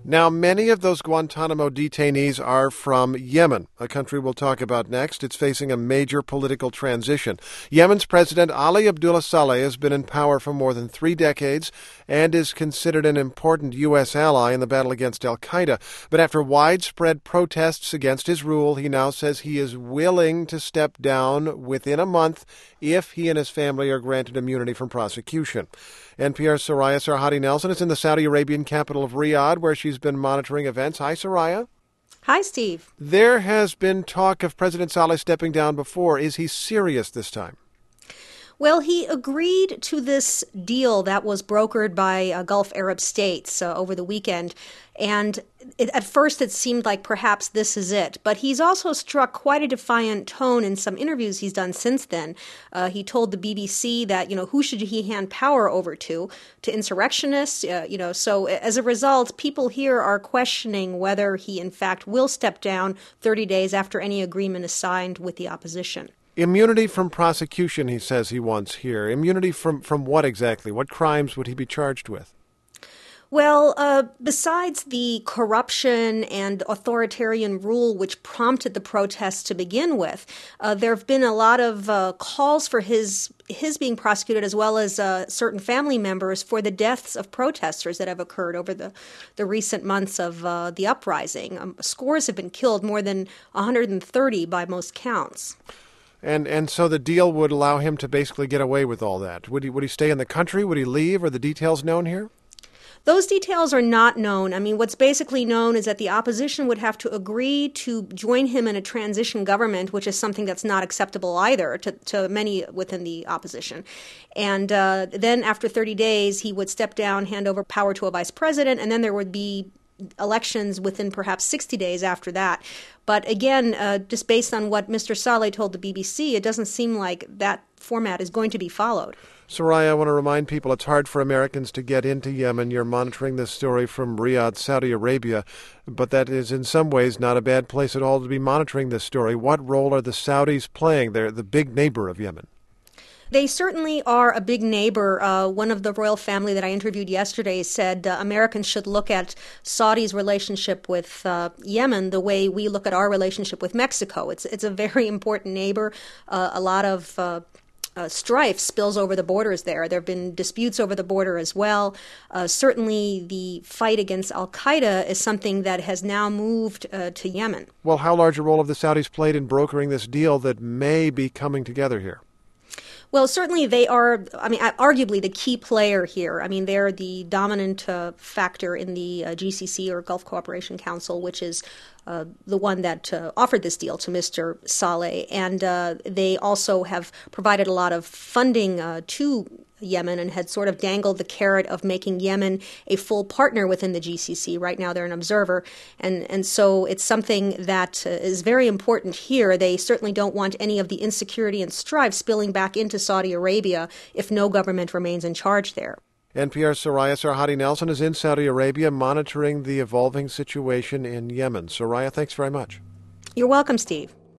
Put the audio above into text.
Now, many of those Guantanamo detainees are from Yemen, a country we'll talk about next. It's facing a major political transition. Yemen's President Ali Abdullah Saleh has been in power for more than 3 decades and is considered an important U.S. ally in the battle against al-Qaeda. But after widespread protests against his rule, he now says he is willing to step down within a month if he and his family are granted immunity from prosecution. NPR's Soraya Sarhadi Nelson is in the Saudi Arabian capital of Riyadh, where she's been monitoring events. Hi, Soraya. Hi, Steve. There has been talk of President Saleh stepping down before. Is he serious this time? Well, he agreed to this deal that was brokered by Gulf Arab states over the weekend. And at first it seemed like perhaps this is it. But he's also struck quite a defiant tone in some interviews he's done since then. He told the BBC that, who should he hand power over to? To insurrectionists? So as a result, people here are questioning whether he in fact will step down 30 days after any agreement is signed with the opposition. Immunity from prosecution, he says he wants here. Immunity from what exactly? What crimes would he be charged with? Well, besides the corruption and authoritarian rule which prompted the protests to begin with, there have been a lot of calls for his being prosecuted, as well as certain family members, for the deaths of protesters that have occurred over the recent months of the uprising. Scores have been killed, more than 130 by most counts. And so the deal would allow him to basically get away with all that. Would he stay in the country? Would he leave? Are the details known here? Those details are not known. I mean, what's basically known is that the opposition would have to agree to join him in a transition government, which is something that's not acceptable either to many within the opposition. And then after 30 days, he would step down, hand over power to a vice president, and then there would be elections within perhaps 60 days after that. But again, just based on what Mr. Saleh told the BBC, it doesn't seem like that format is going to be followed. Soraya, I want to remind people it's hard for Americans to get into Yemen. You're monitoring this story from Riyadh, Saudi Arabia, but that is in some ways not a bad place at all to be monitoring this story. What role are the Saudis playing? They're the big neighbor of Yemen. They certainly are a big neighbor. One of the royal family that I interviewed yesterday said Americans should look at Saudi's relationship with Yemen the way we look at our relationship with Mexico. It's a very important neighbor. A lot of strife spills over the borders there. There have been disputes over the border as well. Certainly the fight against al-Qaeda is something that has now moved to Yemen. Well, how large a role have the Saudis played in brokering this deal that may be coming together here? Well, certainly they are, arguably the key player here. I mean, they're the dominant factor in the GCC, or Gulf Cooperation Council, which is the one that offered this deal to Mr. Saleh. And they also have provided a lot of funding to Yemen and had sort of dangled the carrot of making Yemen a full partner within the GCC. Right now they're an observer. And so it's something that is very important here. They certainly don't want any of the insecurity and strife spilling back into Saudi Arabia if no government remains in charge there. NPR's Soraya Sarhadi Nelson is in Saudi Arabia monitoring the evolving situation in Yemen. Soraya, thanks very much. You're welcome, Steve.